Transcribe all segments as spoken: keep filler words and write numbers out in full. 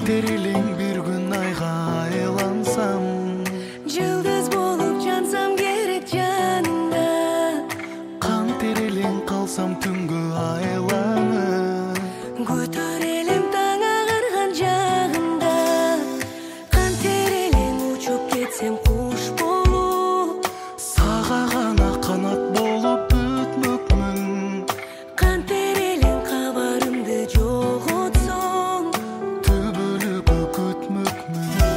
терилең бир күн айга айлансам, Жылдыз болуп жансам керек жаныңда. Кан терилең калсам түнгө айланып, Көтөрелем таң агарган жагында. Кан терелең учуп кетсем куш болуп, сага гана канат болуп бүтмөкмүн. Кан терелең кабарымды жоготсоң, Түбөлүккө күтмөкмүн.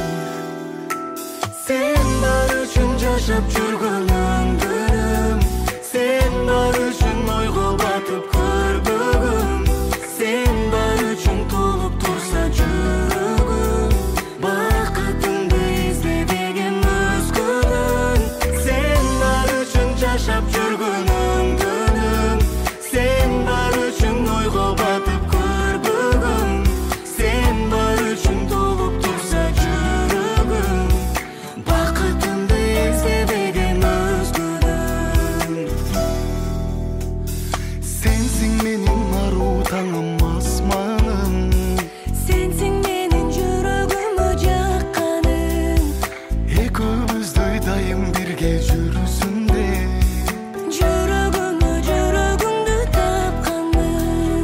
сен бар үчүн жашап жүргөнүм күнүм, сен бар үчүн ойго батып көрбөгүм, сен бар үчүн толуп турса жүрөгүм, бакытыңды издебегем өзгөдөн. Сен бар үчүн жашап жүргөнүм күнүм, сен бар үчүн ойго батып көрбөгүм, сен бар үчүн толуп турса жүрөгүм, бакытыңды издебегем өзгөдөн. Сенсиң менин аруу таңым асманым, Сенсиң менин жүрөгүмө жакканым, экөөбүздөй дайым бирге жүрсүн деп. жүрөгүмө жүрөгүңдү тапканмын.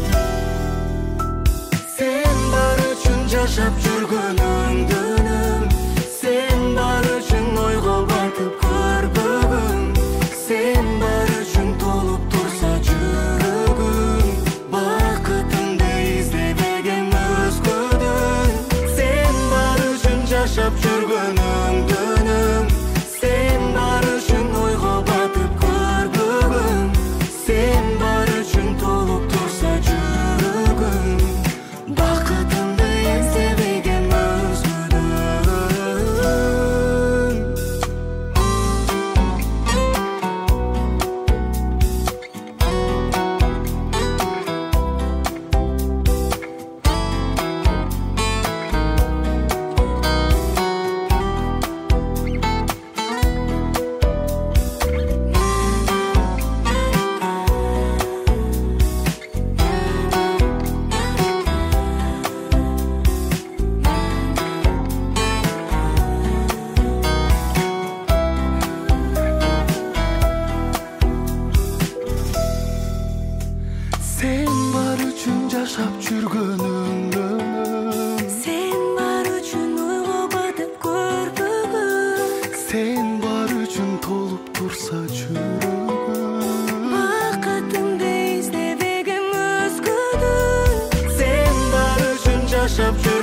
Сен бар үчүн жашап жүргөнүм күнүм, сен бар үчүн ойго батып көрбөгүм, сен бар үчүн толуп турса жүрөгүм, бакытыңды издебегем өзгөдөн. Сен бар үчүн жашап жүргөнүм күнүм, сен бар үчүн ойго батып көрбөгүм, сен бар үчүн толуп турса жүрөгүм, бакытыңды издебегем өзгөдөн. Sen бар үчүн жашап жүргөнүм күнүм, Сен бар үчүн ойго батып көрбөгүм, сен бар үчүн толуп турса жүрөгүм, бакытыңды издебегем өзгөдөн. Сен бар үчүн жашап